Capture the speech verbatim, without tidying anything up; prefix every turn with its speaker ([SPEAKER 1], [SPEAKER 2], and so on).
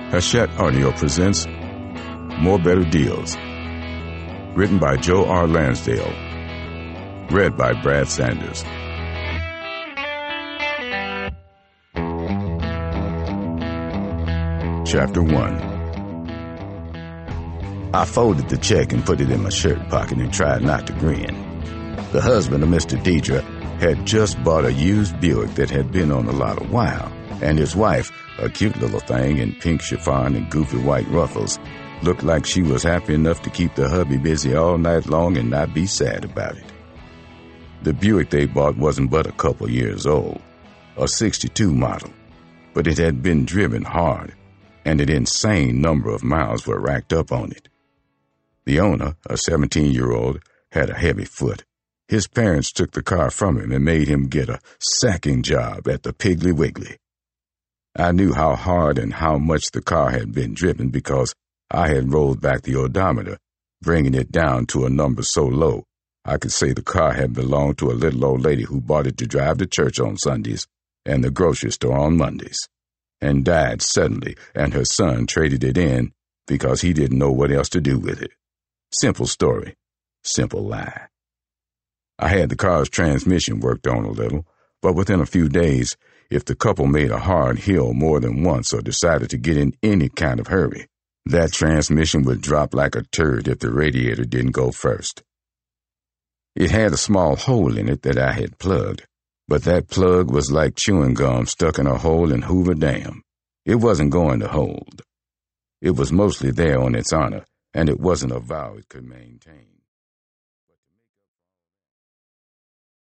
[SPEAKER 1] Hachette Audio presents More Better Deals. Written by Joe R. Lansdale. Read by Brad Sanders. Chapter one. I folded the check and put it in my shirt pocket and tried not to grin. The husband of Mister Deidre had just bought a used Buick that had been on the lot a while, and his wife, a cute little thing in pink chiffon and goofy white ruffles, looked like she was happy enough to keep the hubby busy all night long and not be sad about it. The Buick they bought wasn't but a couple years old, a sixty-two model, but it had been driven hard, and an insane number of miles were racked up on it. The owner, a seventeen-year-old, had a heavy foot. His parents took the car from him and made him get a sacking job at the Piggly Wiggly. I knew how hard and how much the car had been driven because I had rolled back the odometer, bringing it down to a number so low I could say the car had belonged to a little old lady who bought it to drive to church on Sundays and the grocery store on Mondays, and died suddenly, and her son traded it in because he didn't know what else to do with it. Simple story, simple lie. I had the car's transmission worked on a little, but within a few days, if the couple made a hard hill more than once or decided to get in any kind of hurry, that transmission would drop like a turd if the radiator didn't go first. It had a small hole in it that I had plugged, but that plug was like chewing gum stuck in a hole in Hoover Dam. It wasn't going to hold. It was mostly there on its honor, and it wasn't a vow it could maintain.